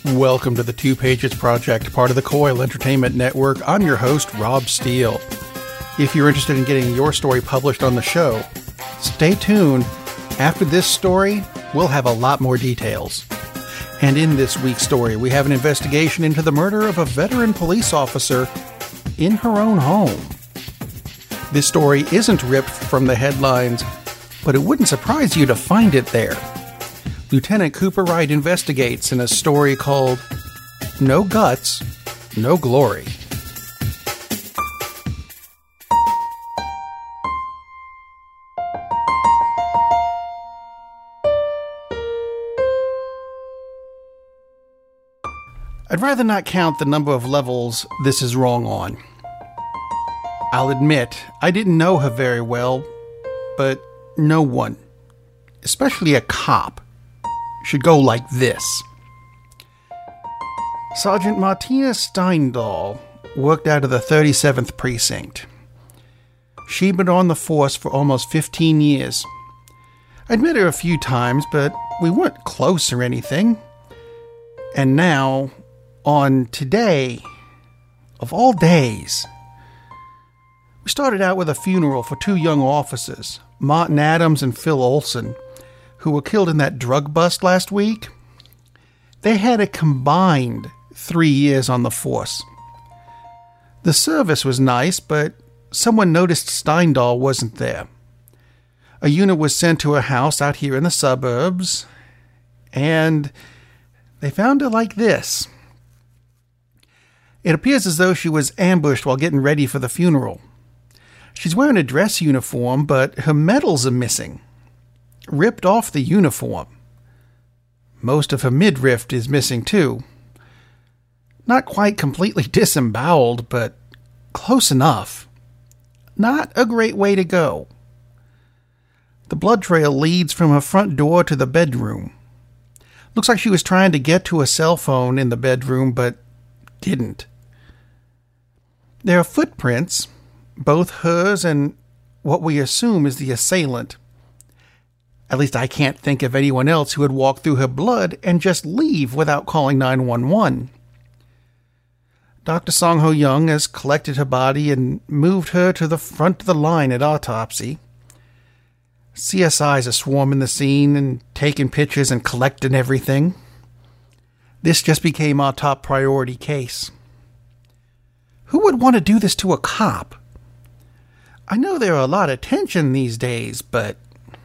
Welcome to the Two Pages Project, part of the Coil Entertainment Network. I'm your host, Rob Steele. If you're interested in getting your story published on the show, stay tuned. After this story, we'll have a lot more details. And in this week's story, we have an investigation into the murder of a veteran police officer in her own home. This story isn't ripped from the headlines, but it wouldn't surprise you to find it there. Lieutenant Cooper Wright investigates in a story called No Guts, No Glory. I'd rather not count the number of levels this is wrong on. I'll admit, I didn't know her very well, but no one, especially a cop, should go like this. Sergeant Martina Steindahl worked out of the 37th Precinct. She'd been on the force for almost 15 years. I'd met her a few times, but we weren't close or anything. And now, on today, of all days, we started out with a funeral for two young officers, Martin Adams and Phil Olson, who were killed in that drug bust last week. They had a combined 3 years on the force. The service was nice, but someone noticed Steindahl wasn't there. A unit was sent to a house out here in the suburbs, and they found her like this. It appears as though she was ambushed while getting ready for the funeral. She's wearing a dress uniform, but her medals are missing. Ripped off the uniform. Most of her midriff is missing too. Not quite completely disemboweled, but close enough. Not a great way to go. The blood trail leads from her front door to the bedroom. Looks like she was trying to get to a cell phone in the bedroom, but didn't. There are footprints, both hers and what we assume is the assailant. At least I can't think of anyone else who would walk through her blood and just leave without calling 911. Dr. Song Ho Young has collected her body and moved her to the front of the line at autopsy. CSIs are swarming the scene and taking pictures and collecting everything. This just became our top priority case. Who would want to do this to a cop? I know there are a lot of tension these days, but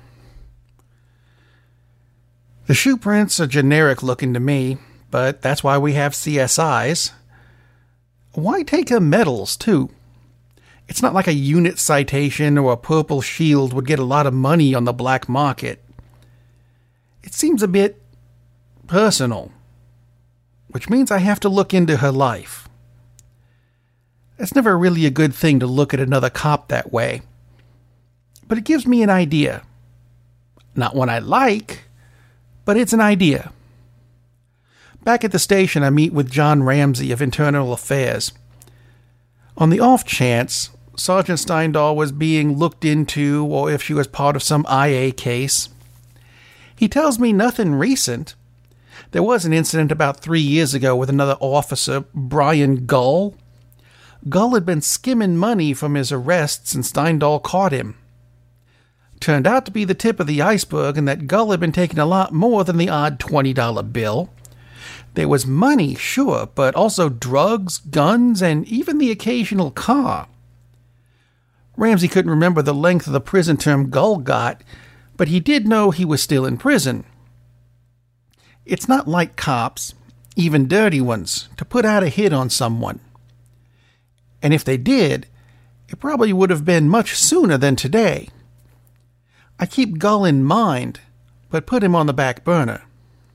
the shoe prints are generic looking to me, but that's why we have CSIs. Why take her medals, too? It's not like a unit citation or a purple shield would get a lot of money on the black market. It seems a bit personal, which means I have to look into her life. It's never really a good thing to look at another cop that way, but it gives me an idea. Not one I like, but it's an idea. Back at the station, I meet with John Ramsey of Internal Affairs. On the off chance Sergeant Steindahl was being looked into or if she was part of some IA case. He tells me nothing recent. There was an incident about 3 years ago with another officer, Brian Gull. Gull had been skimming money from his arrests and Steindahl caught him. Turned out to be the tip of the iceberg and that Gull had been taking a lot more than the odd $20 bill. There was money, sure, but also drugs, guns, and even the occasional car. Ramsey couldn't remember the length of the prison term Gull got, but he did know he was still in prison. It's not like cops, even dirty ones, to put out a hit on someone. And if they did, it probably would have been much sooner than today. I keep Gull in mind, but put him on the back burner.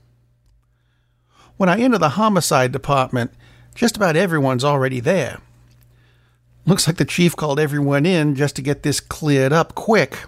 When I enter the homicide department, just about everyone's already there. Looks like the chief called everyone in just to get this cleared up quick.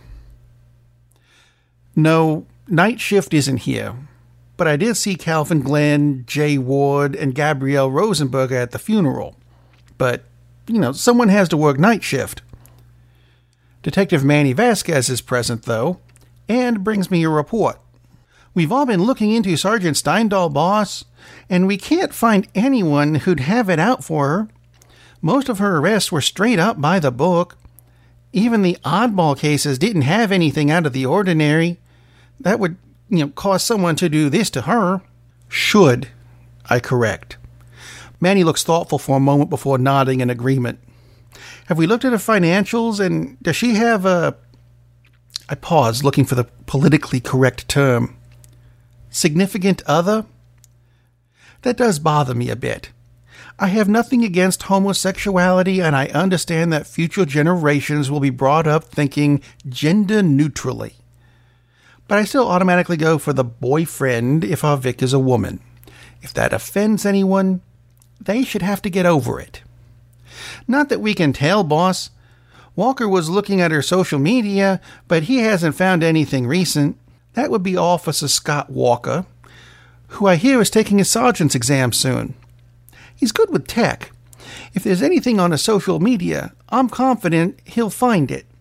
No, night shift isn't here, but I did see Calvin Glenn, Jay Ward, and Gabrielle Rosenberger at the funeral. But, someone has to work night shift. Detective Manny Vasquez is present, though, and brings me a report. We've all been looking into Sergeant Steindahl, boss, and we can't find anyone who'd have it out for her. Most of her arrests were straight up by the book. Even the oddball cases didn't have anything out of the ordinary. That would, cause someone to do this to her. Should, I correct. Manny looks thoughtful for a moment before nodding in agreement. Have we looked at her financials, and does she have a... I paused, looking for the politically correct term. Significant other? That does bother me a bit. I have nothing against homosexuality, and I understand that future generations will be brought up thinking gender neutrally. But I still automatically go for the boyfriend if our Vic is a woman. If that offends anyone, they should have to get over it. Not that we can tell, boss. Walker was looking at her social media, but he hasn't found anything recent. That would be Officer Scott Walker, who I hear is taking his sergeant's exam soon. He's good with tech. If there's anything on his social media, I'm confident he'll find it.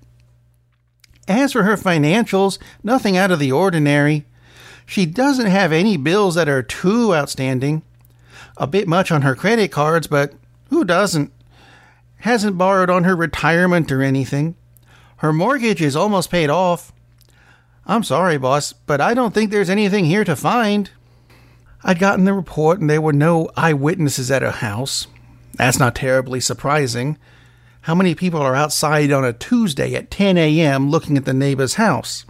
As for her financials, nothing out of the ordinary. She doesn't have any bills that are too outstanding. A bit much on her credit cards, but who doesn't? Hasn't borrowed on her retirement or anything. Her mortgage is almost paid off. I'm sorry, boss, but I don't think there's anything here to find. I'd gotten the report and there were no eyewitnesses at her house. That's not terribly surprising. How many people are outside on a Tuesday at 10 a.m. looking at the neighbor's house?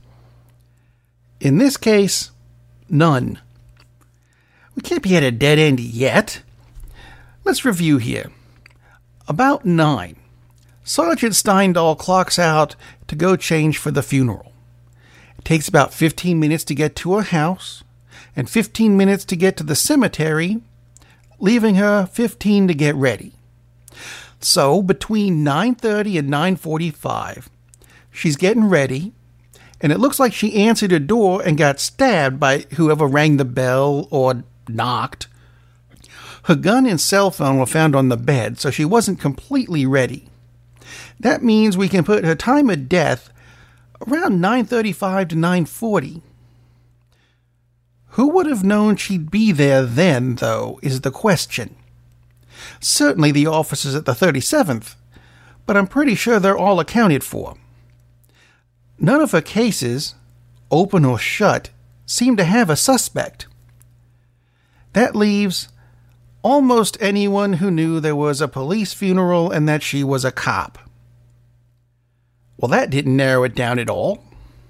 In this case, none. We can't be at a dead end yet. Let's review here. About 9, Sergeant Steindahl clocks out to go change for the funeral. It takes about 15 minutes to get to her house and 15 minutes to get to the cemetery, leaving her 15 to get ready. So between 9:30 and 9:45, she's getting ready, and it looks like she answered a door and got stabbed by whoever rang the bell or knocked. Her gun and cell phone were found on the bed, so she wasn't completely ready. That means we can put her time of death around 9:35 to 9:40. Who would have known she'd be there then, though, is the question. Certainly the officers at the 37th, but I'm pretty sure they're all accounted for. None of her cases, open or shut, seem to have a suspect. That leaves almost anyone who knew there was a police funeral and that she was a cop. Well, that didn't narrow it down at all.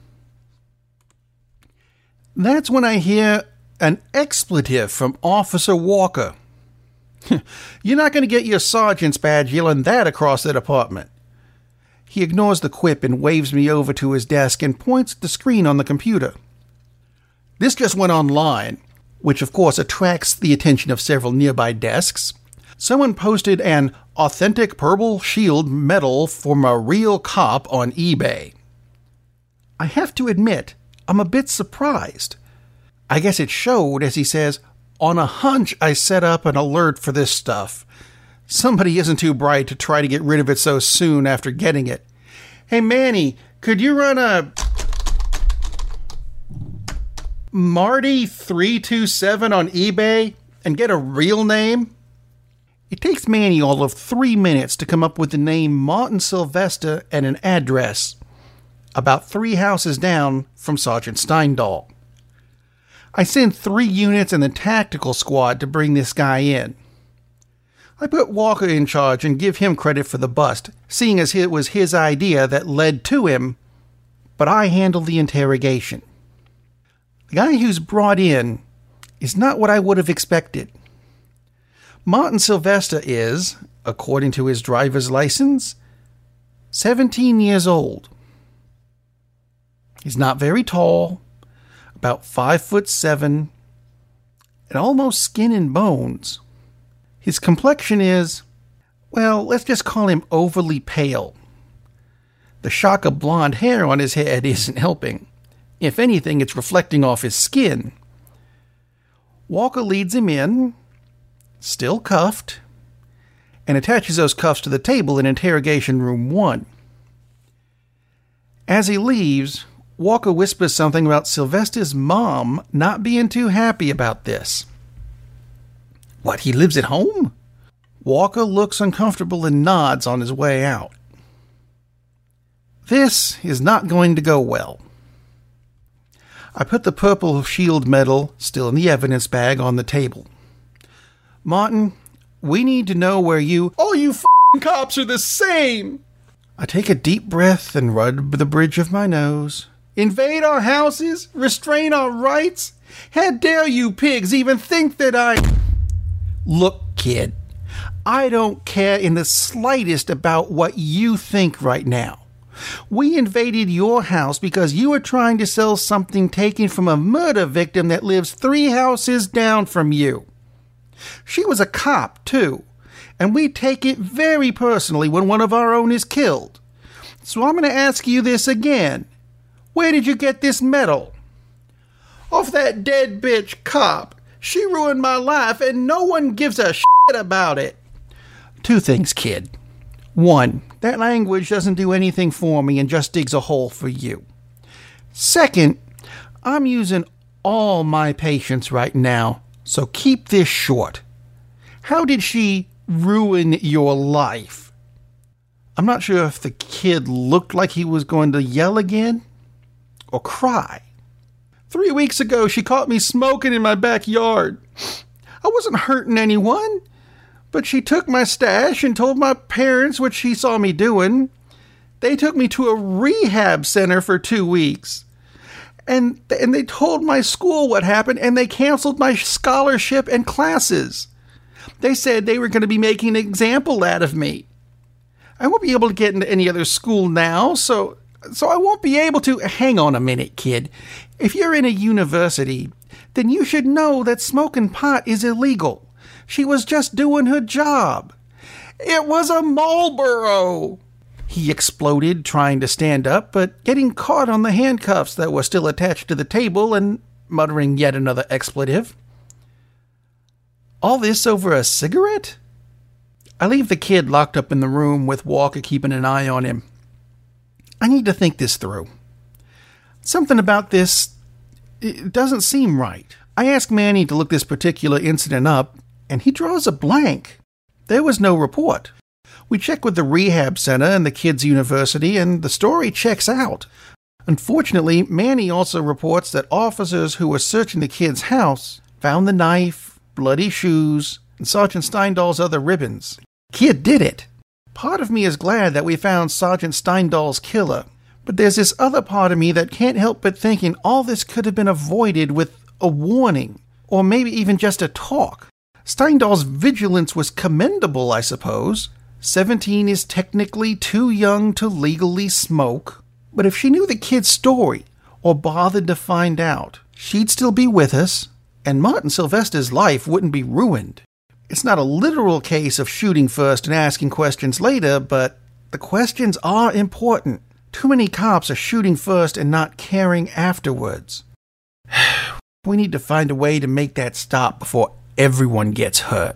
That's when I hear an expletive from Officer Walker. You're not going to get your sergeant's badge yelling that across the department. He ignores the quip and waves me over to his desk and points at the screen on the computer. This just went online, which of course attracts the attention of several nearby desks. Someone posted an authentic purple shield medal from a real cop on eBay. I have to admit, I'm a bit surprised. I guess it showed, as he says, on a hunch I set up an alert for this stuff. Somebody isn't too bright to try to get rid of it so soon after getting it. Hey Manny, could you run a Marty 327 on eBay and get a real name? It takes Manny all of 3 minutes to come up with the name Martin Sylvester and an address, about 3 houses down from Sergeant Steindahl. I send 3 units and the tactical squad to bring this guy in. I put Walker in charge and give him credit for the bust, seeing as it was his idea that led to him, but I handle the interrogation. The guy who's brought in is not what I would have expected. Martin Sylvester is, according to his driver's license, 17 years old. He's not very tall, about 5'7", and almost skin and bones. His complexion is, well, let's just call him overly pale. The shock of blonde hair on his head isn't helping. If anything, it's reflecting off his skin. Walker leads him in, still cuffed, and attaches those cuffs to the table in interrogation room 1. As he leaves, Walker whispers something about Sylvester's mom not being too happy about this. What, he lives at home? Walker looks uncomfortable and nods on his way out. This is not going to go well. I put the purple shield medal, still in the evidence bag, on the table. Martin, we need to know where you... All you f***ing cops are the same! I take a deep breath and rub the bridge of my nose. Invade our houses? Restrain our rights? How dare you pigs even think that I... Look, kid, I don't care in the slightest about what you think right now. We invaded your house because you were trying to sell something taken from a murder victim that lives 3 houses down from you. She was a cop, too, and we take it very personally when one of our own is killed. So I'm going to ask you this again. Where did you get this medal? Off that dead bitch cop. She ruined my life and no one gives a shit about it. 2 things, kid. 1, that language doesn't do anything for me and just digs a hole for you. 2nd, I'm using all my patience right now, so keep this short. How did she ruin your life? I'm not sure if the kid looked like he was going to yell again or cry. 3 weeks ago, she caught me smoking in my backyard. I wasn't hurting anyone. But she took my stash and told my parents what she saw me doing. They took me to a rehab center for 2 weeks. And they told my school what happened, and they canceled my scholarship and classes. They said they were going to be making an example out of me. I won't be able to get into any other school now, so I won't be able to... Hang on a minute, kid. If you're in a university, then you should know that smoking pot is illegal. She was just doing her job. It was a Marlboro! He exploded, trying to stand up, but getting caught on the handcuffs that were still attached to the table and muttering yet another expletive. All this over a cigarette? I leave the kid locked up in the room with Walker keeping an eye on him. I need to think this through. Something about this, it doesn't seem right. I ask Manny to look this particular incident up, and he draws a blank. There was no report. We check with the rehab center and the kids' university, and the story checks out. Unfortunately, Manny also reports that officers who were searching the kid's house found the knife, bloody shoes, and Sergeant Steindahl's other ribbons. Kid did it. Part of me is glad that we found Sergeant Steindahl's killer, but there's this other part of me that can't help but thinking all this could have been avoided with a warning, or maybe even just a talk. Steindahl's vigilance was commendable, I suppose. 17 is technically too young to legally smoke. But if she knew the kid's story, or bothered to find out, she'd still be with us, and Martin Sylvester's life wouldn't be ruined. It's not a literal case of shooting first and asking questions later, but the questions are important. Too many cops are shooting first and not caring afterwards. We need to find a way to make that stop before everyone gets hurt.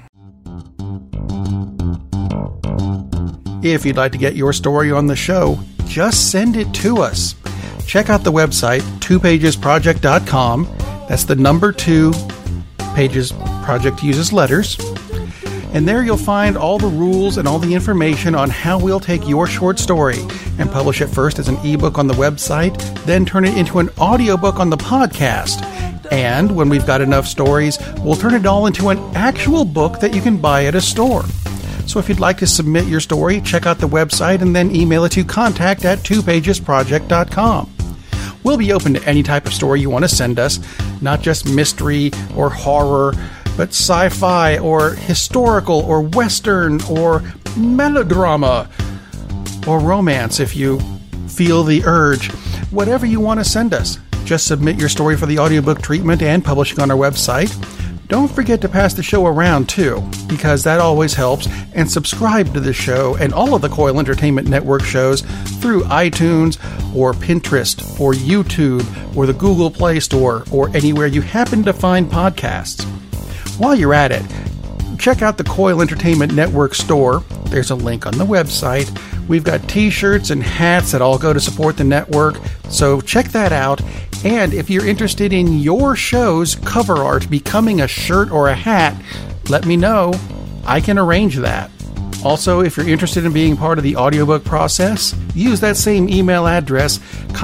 If you'd like to get your story on the show, just send it to us. Check out the website, 2pagesproject.com. That's the number 2. Pages Project uses letters. And there you'll find all the rules and all the information on how we'll take your short story and publish it first as an ebook on the website, then turn it into an audiobook on the podcast. And when we've got enough stories, we'll turn it all into an actual book that you can buy at a store. So if you'd like to submit your story, check out the website and then email it to contact@twopagesproject.com. We'll be open to any type of story you want to send us, not just mystery or horror, but sci-fi or historical or western or melodrama or romance if you feel the urge. Whatever you want to send us. Just submit your story for the audiobook treatment and publishing on our website. Don't forget to pass the show around, too, because that always helps, and subscribe to the show and all of the Coil Entertainment Network shows through iTunes or Pinterest or YouTube or the Google Play Store or anywhere you happen to find podcasts. While you're at it, check out the Coil Entertainment Network store. There's a link on the website We've got t-shirts and hats that all go to support the network, so check that out. And if you're interested in your show's cover art becoming a shirt or a hat, let me know. I can arrange that. Also, if you're interested in being part of the audiobook process, use that same email address,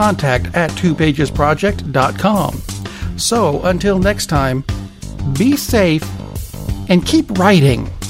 contact@twopagesproject.com. So, until next time, be safe and keep writing.